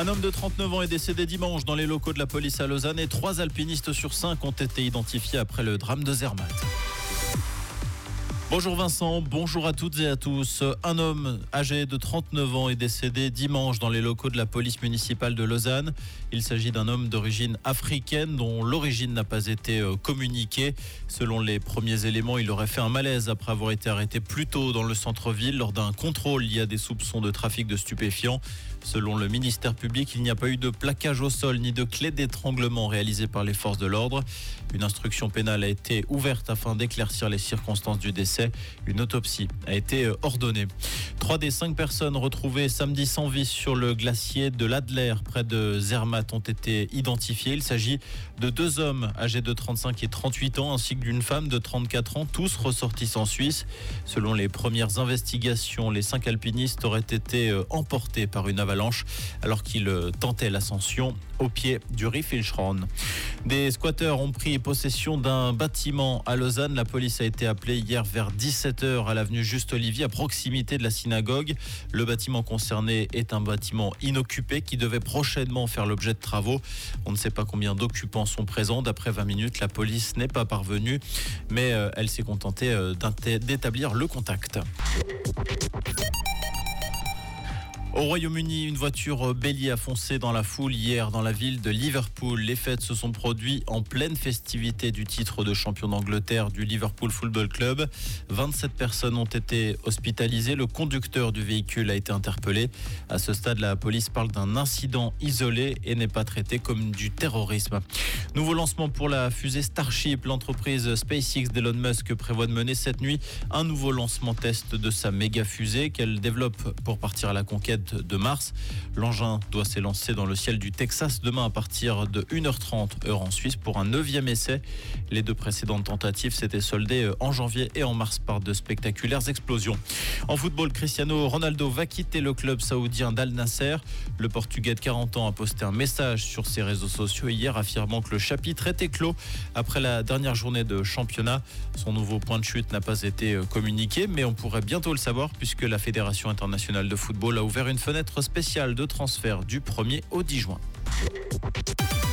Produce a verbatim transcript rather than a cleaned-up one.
Un homme de trente-neuf ans est décédé dimanche dans les locaux de la police à Lausanne et trois alpinistes sur cinq ont été identifiés après le drame de Zermatt. Bonjour Vincent, bonjour à toutes et à tous. Un homme âgé de trente-neuf ans est décédé dimanche dans les locaux de la police municipale de Lausanne. Il s'agit d'un homme d'origine africaine dont l'origine n'a pas été communiquée. Selon les premiers éléments, il aurait fait un malaise après avoir été arrêté plus tôt dans le centre-ville lors d'un contrôle lié à des soupçons de trafic de stupéfiants. Selon le ministère public, il n'y a pas eu de plaquage au sol ni de clé d'étranglement réalisée par les forces de l'ordre. Une instruction pénale a été ouverte afin d'éclaircir les circonstances du décès. Une autopsie a été ordonnée. Trois des cinq personnes retrouvées samedi sans vie sur le glacier de l'Adler près de Zermatt ont été identifiées. Il s'agit de deux hommes âgés de trente-cinq et trente-huit ans ainsi que d'une femme de trente-quatre ans, tous ressortissants suisses. Selon les premières investigations, les cinq alpinistes auraient été emportés par une avalanche alors qu'ils tentaient l'ascension au pied du Riffelschorn. Des squatteurs ont pris possession d'un bâtiment à Lausanne. La police a été appelée hier vers dix-sept heures à l'avenue Juste-Olivier, à proximité de la synagogue. Le bâtiment concerné est un bâtiment inoccupé qui devait prochainement faire l'objet de travaux. On ne sait pas combien d'occupants sont présents. D'après vingt minutes, la police n'est pas parvenue, mais elle s'est contentée d'établir le contact. Au Royaume-Uni, une voiture bélier a foncé dans la foule hier dans la ville de Liverpool. Les fêtes se sont produites en pleine festivité du titre de champion d'Angleterre du Liverpool Football Club. vingt-sept personnes ont été hospitalisées. Le conducteur du véhicule a été interpellé. À ce stade, la police parle d'un incident isolé et n'est pas traité comme du terrorisme. Nouveau lancement pour la fusée Starship. L'entreprise SpaceX d'Elon Musk prévoit de mener cette nuit un nouveau lancement test de sa méga fusée qu'elle développe pour partir à la conquête de Mars. L'engin doit s'élancer dans le ciel du Texas demain à partir de une heure trente heure en Suisse pour un neuvième essai. Les deux précédentes tentatives s'étaient soldées en janvier et en mars par de spectaculaires explosions. En football, Cristiano Ronaldo va quitter le club saoudien d'Al Nasser. Le Portugais de quarante ans a posté un message sur ses réseaux sociaux hier affirmant que le chapitre était clos après la dernière journée de championnat. Son nouveau point de chute n'a pas été communiqué, mais on pourrait bientôt le savoir puisque la Fédération internationale de football a ouvert une fenêtre spéciale de transfert du premier au dix juin.